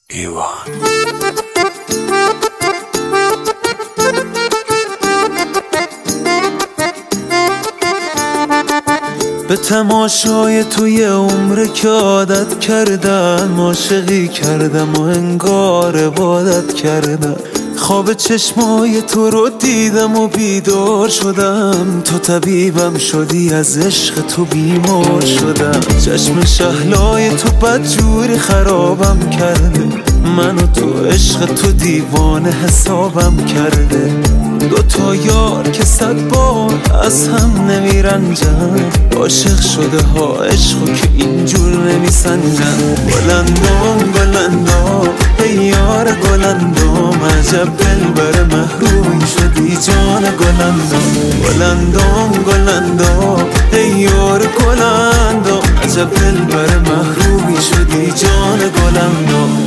ایوان به تماشای توی عمر که عادت کردم، عاشقی کردم و انگار عبادت کردم. خواب چشمای تو رو دیدم و بیدار شدم، تو طبیبم شدی، از عشق تو بیمار شدم. چشم شهلای تو بدجوری خرابم کرده، من و تو عشق تو دیوانه حسابم کرده. دوتا یار که 100 بار از هم نمیرنجن، عاشق شده ها عشقو که اینجور نمیسنجن. گلندام گلندام ای یار گلندام، عجب دلبر محرومی شدی جان گلندام. گلندام گلندام ای یار گلندام، عجب دلبر محرومی شدی جان گلندام.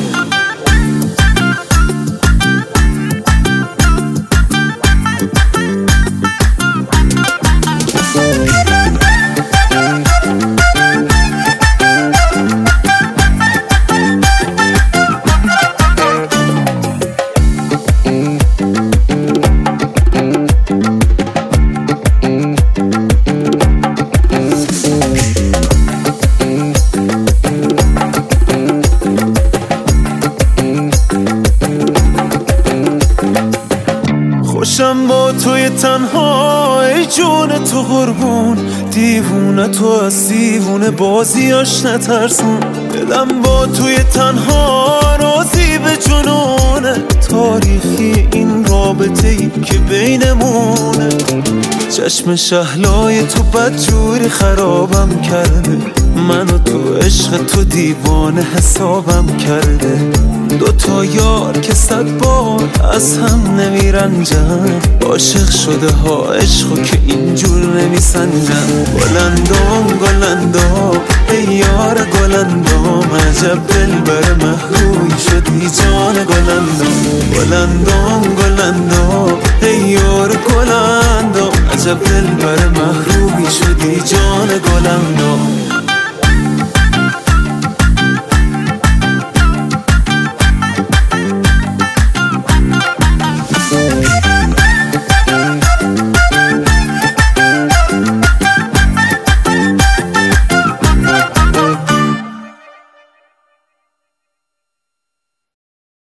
خوشم با توی تنها ای جون تو قربون، دیوونه تو از دیوونه بازیاش نترسون. دلم با توی تنها راضی به جنونه، تاریخی این رابطه ای که بینمونه. چشم شهلای تو بدجوری خرابم کرده، من و تو عشق تو دیوانه حسابم کرده. دوتا یار که 100 بار از هم نمیرنجن، عاشق شده ها عشقو که اینجور نمیسنجن. گلندام گلندام ای یار گلندام، عجب دلبر محرومی شدی جان گلندام. گلندام گلندام ای یار گلندام، عجب دلبر محرومی شدی جان گلندام.